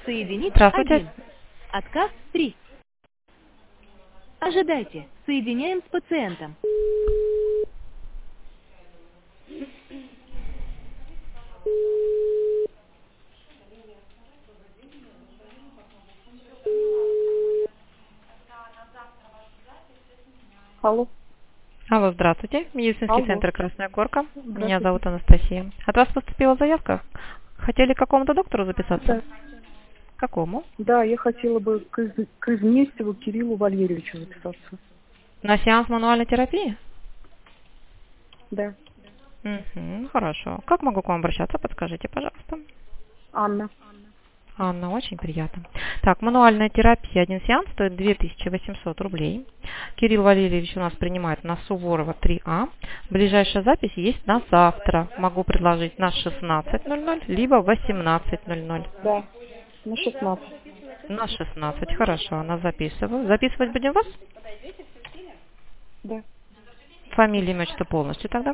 Соединить Здравствуйте. 1. Отказ 3. Ожидайте. Соединяем с пациентом. Алло. Алло, здравствуйте. Медицинский Алло. центр «Красная Горка». Меня Здравствуйте. зовут Анастасия. От вас поступила заявка. Хотели к какому-то доктору записаться? Да. К какому? Да, я хотела бы к Изместьеву Кириллу Валерьевичу записаться. На сеанс мануальной терапии? Да. Угу, хорошо. Как могу к вам обращаться? Подскажите, пожалуйста. Анна. Анна, очень приятно. Так, мануальная терапия, один сеанс стоит 2800 рублей. Кирилл Валерьевич у нас принимает на Суворова 3А. Ближайшая запись есть на завтра. Могу предложить на 16:00, либо 18:00. Да. На 16. На 16, хорошо, она записываю. Записывать будем вас? Да. Фамилия, имя, отчество полностью тогда?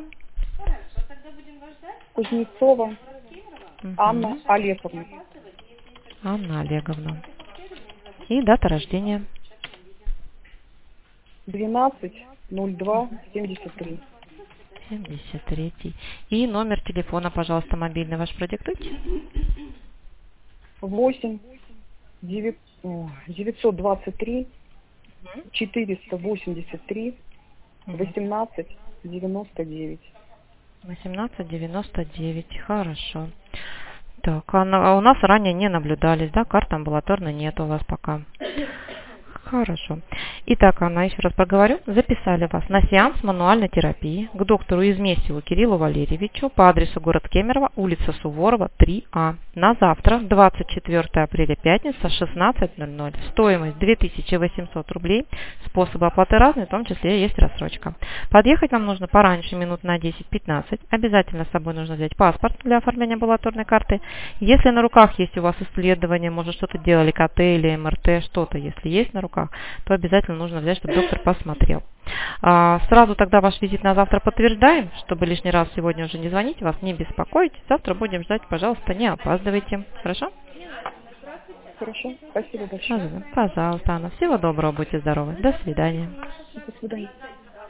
Кузнецова Анна Угу. Олеговна. Анна Олеговна. И дата рождения. 12.02.73. 73. И номер телефона, пожалуйста, мобильный ваш продиктуйте. 923 483 1899. 1899, хорошо. Так, а у нас ранее не наблюдались, да? Карты амбулаторной нет у вас пока. Хорошо. Итак, Анна, еще раз проговорю. Записали вас на сеанс мануальной терапии к доктору Изместьеву Кириллу Валерьевичу по адресу город Кемерово, улица Суворова, 3А. На завтра, 24 апреля, пятница, 16:00. Стоимость 2800 рублей. Способы оплаты разные, в том числе есть рассрочка. Подъехать вам нужно пораньше, минут на 10-15. Обязательно с собой нужно взять паспорт для оформления амбулаторной карты. Если на руках есть у вас исследование, может что-то делали, КТ или МРТ, что-то, если есть на руках, то обязательно нужно взять, чтобы доктор посмотрел. Сразу тогда ваш визит на завтра подтверждаем, чтобы лишний раз сегодня уже не звонить, вас не беспокоить. Завтра будем ждать, пожалуйста, не опаздывайте. Хорошо? Хорошо. Спасибо большое. Пожалуйста, Анна. Всего доброго, будьте здоровы. До свидания. До свидания.